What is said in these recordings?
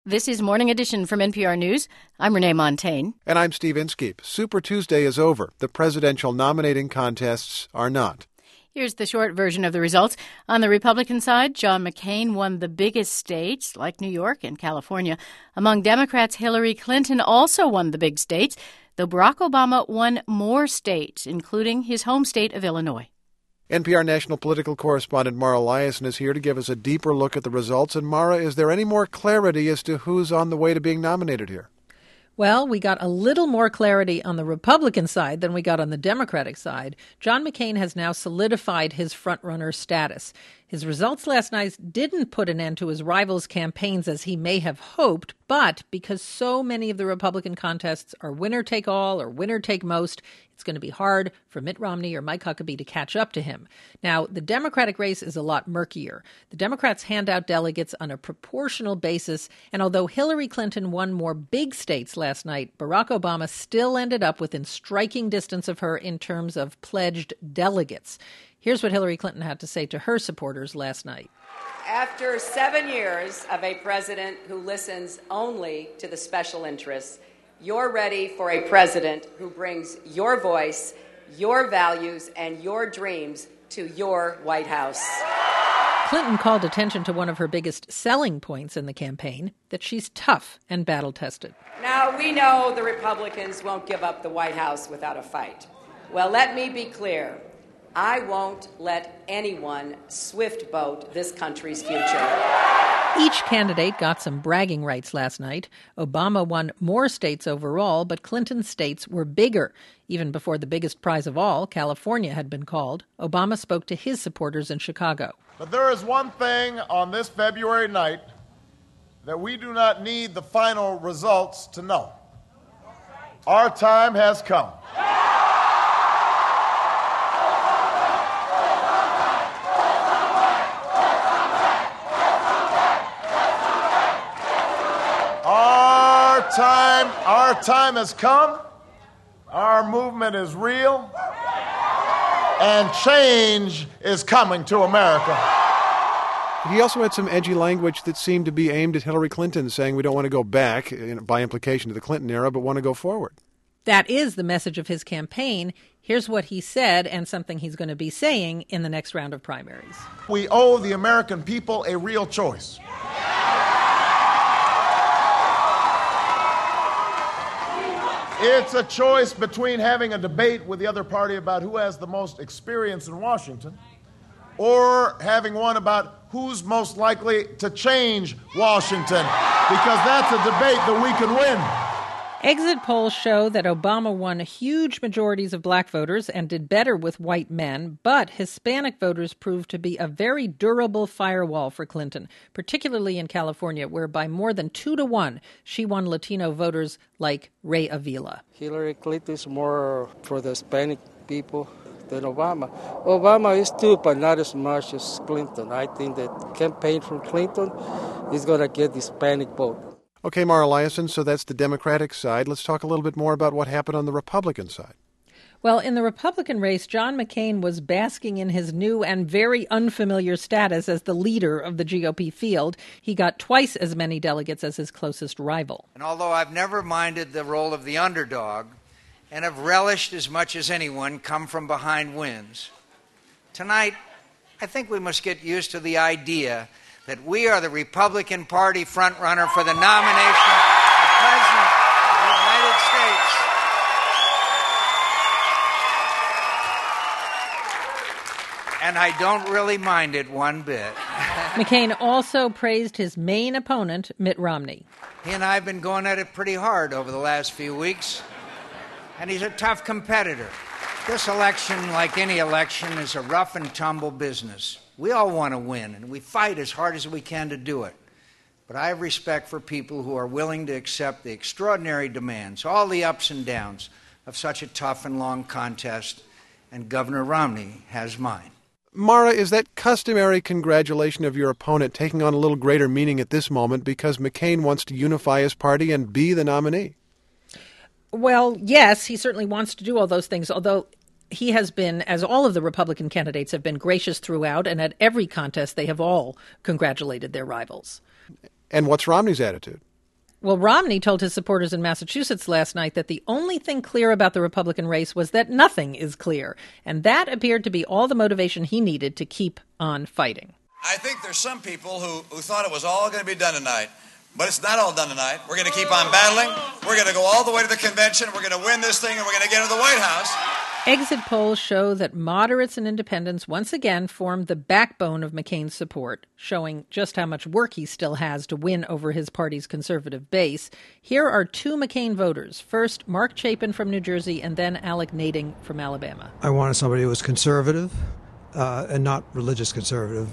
This is Morning Edition from NPR News. I'm Renee Montaigne. And I'm Steve Inskeep. Super Tuesday is over. The presidential nominating contests are not. Here's the short version of the results. On the Republican side, John McCain won the biggest states, like New York and California. Among Democrats, Hillary Clinton also won the big states, though Barack Obama won more states, including his home state of Illinois. NPR national political correspondent Mara Liasson is here to give us a deeper look at the results. And Mara, is there any more clarity as to who's on the way to being nominated here? Well, we got a little more clarity on the Republican side than we got on the Democratic side. John McCain has now solidified his frontrunner status. His results last night didn't put an end to his rivals' campaigns as he may have hoped, but because so many of the Republican contests are winner-take-all or winner-take-most, it's going to be hard for Mitt Romney or Mike Huckabee to catch up to him. Now, the Democratic race is a lot murkier. The Democrats hand out delegates on a proportional basis, and although Hillary Clinton won more big states last night, Barack Obama still ended up within striking distance of her in terms of pledged delegates. Here's what Hillary Clinton had to say to her supporters last night. After 7 years of a president who listens only to the special interests, you're ready for a president who brings your voice, your values, and your dreams to your White House. Clinton called attention to one of her biggest selling points in the campaign, that she's tough and battle-tested. Now, we know the Republicans won't give up the White House without a fight. Well, let me be clear. I won't let anyone swift boat this country's future. Each candidate got some bragging rights last night. Obama won more states overall, but Clinton's states were bigger. Even before the biggest prize of all, California, had been called, Obama spoke to his supporters in Chicago. But there is one thing on this February night that we do not need the final results to know. Our time has come. Our time has come. Our movement is real. And change is coming to America. He also had some edgy language that seemed to be aimed at Hillary Clinton, saying we don't want to go back, by implication, to the Clinton era, but want to go forward. That is the message of his campaign. Here's what he said and something he's going to be saying in the next round of primaries. We owe the American people a real choice. It's a choice between having a debate with the other party about who has the most experience in Washington or having one about who's most likely to change Washington, because that's a debate that we can win. Exit polls show that Obama won huge majorities of black voters and did better with white men, but Hispanic voters proved to be a very durable firewall for Clinton, particularly in California, where by more than 2-1, she won Latino voters like Ray Avila. Hillary Clinton is more for the Hispanic people than Obama. Obama is too, but not as much as Clinton. I think that campaign from Clinton is going to get the Hispanic vote. Okay, Mara Liasson, so that's the Democratic side. Let's talk a little bit more about what happened on the Republican side. Well, in the Republican race, John McCain was basking in his new and very unfamiliar status as the leader of the GOP field. He got twice as many delegates as his closest rival. And although I've never minded the role of the underdog and have relished as much as anyone come from behind wins, tonight I think we must get used to the idea that we are the Republican Party frontrunner for the nomination of President of the United States. And I don't really mind it one bit. McCain also praised his main opponent, Mitt Romney. He and I have been going at it pretty hard over the last few weeks, and he's a tough competitor. This election, like any election, is a rough and tumble business. We all want to win, and we fight as hard as we can to do it. But I have respect for people who are willing to accept the extraordinary demands, all the ups and downs of such a tough and long contest, and Governor Romney has mine. Mara, is that customary congratulation of your opponent taking on a little greater meaning at this moment because McCain wants to unify his party and be the nominee? Well, yes, he certainly wants to do all those things, although he has been, as all of the Republican candidates have been, gracious throughout, and at every contest they have all congratulated their rivals. And what's Romney's attitude? Well, Romney told his supporters in Massachusetts last night that the only thing clear about the Republican race was that nothing is clear. And that appeared to be all the motivation he needed to keep on fighting. I think there's some people who thought it was all going to be done tonight. But it's not all done tonight. We're going to keep on battling. We're going to go all the way to the convention. We're going to win this thing, and we're going to get into the White House. Exit polls show that moderates and independents once again formed the backbone of McCain's support, showing just how much work he still has to win over his party's conservative base. Here are two McCain voters. First, Mark Chapin from New Jersey, and then Alec Nading from Alabama. I wanted somebody who was conservative and not religious conservative.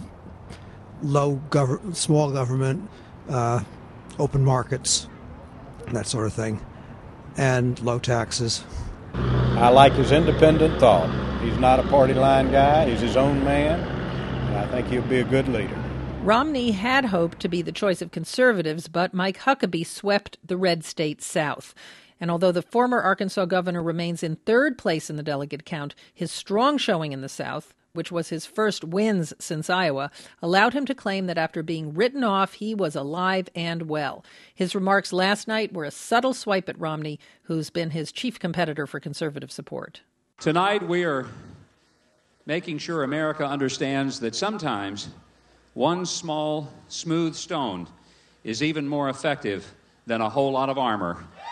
Small government, open markets, that sort of thing, and low taxes. I like his independent thought. He's not a party line guy. He's his own man, and I think he'll be a good leader. Romney had hoped to be the choice of conservatives, but Mike Huckabee swept the red state south. And although the former Arkansas governor remains in third place in the delegate count, his strong showing in the South, which was his first wins since Iowa, allowed him to claim that after being written off, he was alive and well. His remarks last night were a subtle swipe at Romney, who's been his chief competitor for conservative support. Tonight, we are making sure America understands that sometimes one small, smooth stone is even more effective than a whole lot of armor.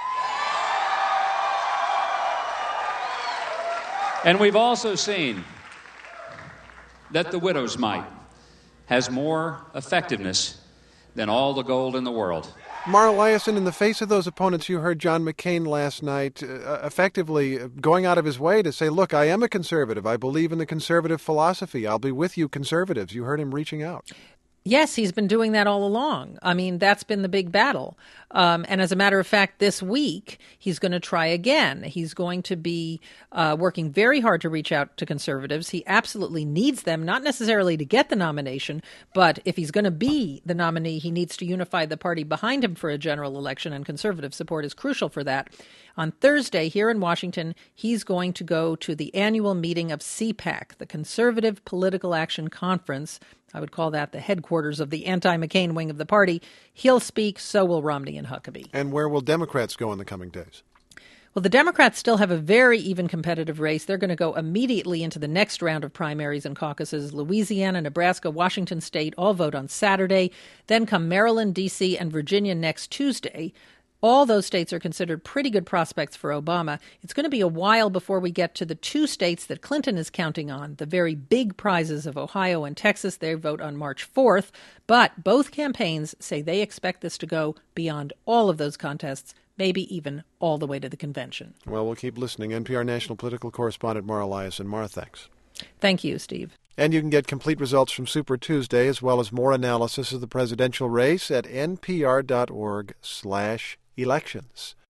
And we've also seen that the widow's mite has more effectiveness than all the gold in the world. Mara Liasson, in the face of those opponents, you heard John McCain last night effectively going out of his way to say, look, I am a conservative. I believe in the conservative philosophy. I'll be with you, conservatives. You heard him reaching out. Yes, he's been doing that all along. I mean, that's been the big battle. And as a matter of fact, this week, he's going to try again. He's going to be working very hard to reach out to conservatives. He absolutely needs them, not necessarily to get the nomination, but if he's going to be the nominee, he needs to unify the party behind him for a general election, and conservative support is crucial for that. On Thursday, here in Washington, he's going to go to the annual meeting of CPAC, the Conservative Political Action Conference. I would call that the headquarters of the anti-McCain wing of the party. He'll speak, so will Romney and Huckabee. And where will Democrats go in the coming days? Well, the Democrats still have a very even competitive race. They're going to go immediately into the next round of primaries and caucuses. Louisiana, Nebraska, Washington State all vote on Saturday. Then come Maryland, D.C., and Virginia next Tuesday. All those states are considered pretty good prospects for Obama. It's going to be a while before we get to the two states that Clinton is counting on, the very big prizes of Ohio and Texas. They vote on March 4th. But both campaigns say they expect this to go beyond all of those contests, maybe even all the way to the convention. Well, we'll keep listening. NPR national political correspondent Mara Liasson. Mara, thanks. Thank you, Steve. And you can get complete results from Super Tuesday, as well as more analysis of the presidential race at npr.org/elections.